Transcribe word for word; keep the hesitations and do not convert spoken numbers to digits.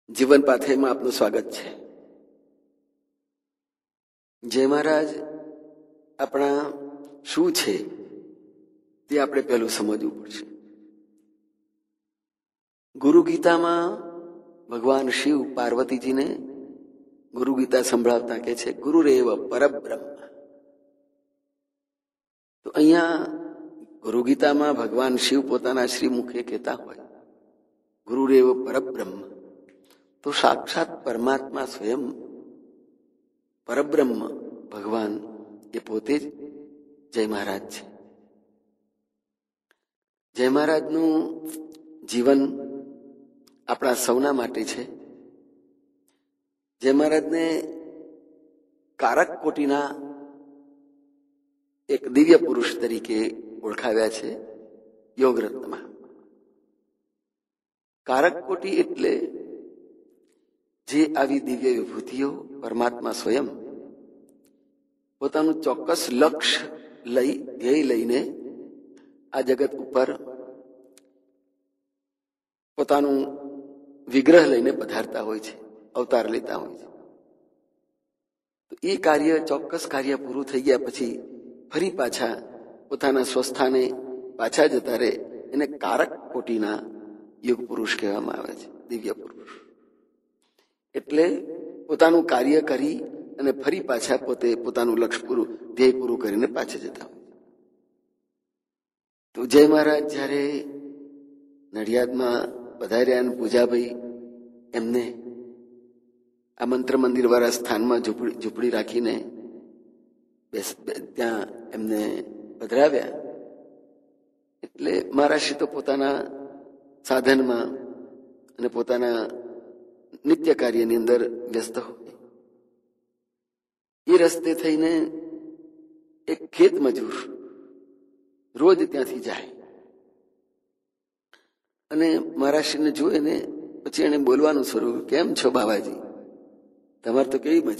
જીવન પાથેમાં આપનું સ્વાગત છે. જય મહારાજ આપણા શું છે તે આપણે પહેલું સમજવું પડશે. ગુરુ ગીતામાં ભગવાન શિવ પાર્વતીજીને ગુરુ ગીતા સંભળાવતા કહે છે ગુરુરેવ પરબ્રહ્મ. તો અહીંયા ગુરુ ગીતામાં ભગવાન શિવ પોતાના શ્રી મુખે કહેતા હોય ગુરુરેવ પરબ્રહ્મ, તો સાક્ષાત પરમાત્મા સ્વયં પરબ્રહ્મ ભગવાન એ પોતે જ જય મહારાજ છે. જય મહારાજનું જીવન આપણા સૌના માટે છે. જય મહારાજને કારક કોટીના એક દિવ્ય પુરુષ તરીકે ઓળખાવ્યા છે યોગરત્નમાં. કારક કોટી એટલે જે આવી દિવ્ય વિભૂતિઓ પરમાત્મા સ્વયં પોતાનું ચોક્કસ લક્ષ્ય લઈ ધ્યેય લઈને આ જગત ઉપર પોતાનું વિગ્રહ લઈને પધારતા હોય છે, અવતાર લેતા હોય છે. તો એ કાર્ય ચોક્કસ કાર્ય પૂરું થઈ ગયા પછી ફરી પાછા પોતાના સ્વસ્થાને પાછા જતા રહે એને કારક કોટીના યુગ પુરુષ કહેવામાં આવે છે, દિવ્ય પુરુષ. એટલે પોતાનું કાર્ય કરી અને ફરી પાછા પોતે પોતાનું લક્ષ્ય પૂરું ધ્યેય પૂરું કરીને પાછા જતા હોય. તો જય મહારાજ જ્યારે નડિયાદમાં પધાર્યા અને પૂજાભાઈ એમને આ મંત્ર મંદિર વાળા સ્થાનમાં ઝૂંપડી ઝૂંપડી રાખીને ત્યાં એમને પધરાવ્યા, એટલે મહારાજ તો પોતાના સાધનમાં અને પોતાના નિત્ય કાર્યની અંદર વ્યસ્ત હોય. એ રસ્તે થઈને એક ખેત મજૂર રોજ ત્યાંથી જાય અને મહારાજને જોઈને પછી એને બોલવાનું શરૂ, કેમ છો બાબાજી, તમારે તો કેવી મજા